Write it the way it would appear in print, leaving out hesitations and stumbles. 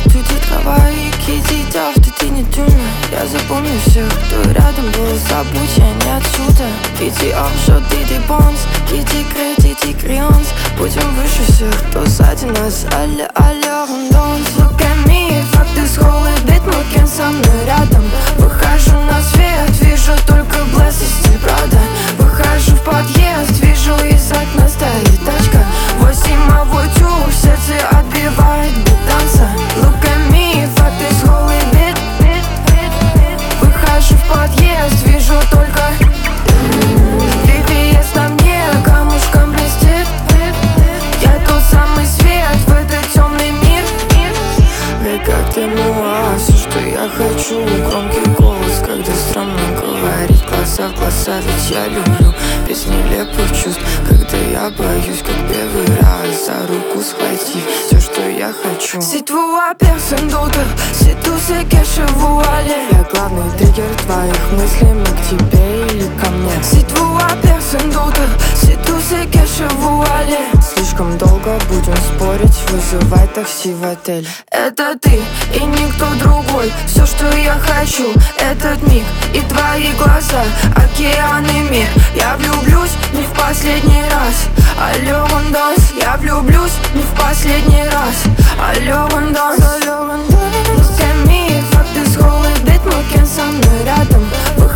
Tu dis travail, qui dit taf, ты не дюна. Я запомню всех, кто рядом был. Забудь, я не отсюда. Qui dit argent, dit dépenses. Qui dit crédit, dit créance. Будем выше всех, кто сзади нас. Алле, on danse. Look at me, факты с голый бит. Мой со мной рядом. Выхожу на свет, вижу только блэссости, правда. Выхожу в подъезд, вижу из окна стоит тачка. 8-овой тюб, сердце отбивает бит танца. Look at me, факты с голый бит. Выхожу в подъезд, вижу только VVS на мне, камушком блестит. Я тот самый свет в этот темный мир. Эй, как ты мила, все, что я хочу. Громкий голос, когда странно говорить. Глаза в глаза, ведь я люблю. Без нелепых чувств, когда я боюсь, как первый раз за руку схватить. Все, что я хочу. C'est toi, personne d'autre. C'est tout ce que je vois. Я главный триггер твоих мыслей, мы к тебе или ко мне. C'est toi, personne d'autre. C'est tout ce que je vois. Слишком долго будем спорить, вызывай такси в отель. Это ты и никто другой. Все, что я хочу, этот миг и твои глаза, океан и мир. Я влюблюсь не в последний раз. Алло, он данс. Я влюблюсь не в последний раз. Алло, он данс. Look at me, факты с голый бит. Мой со мной рядом.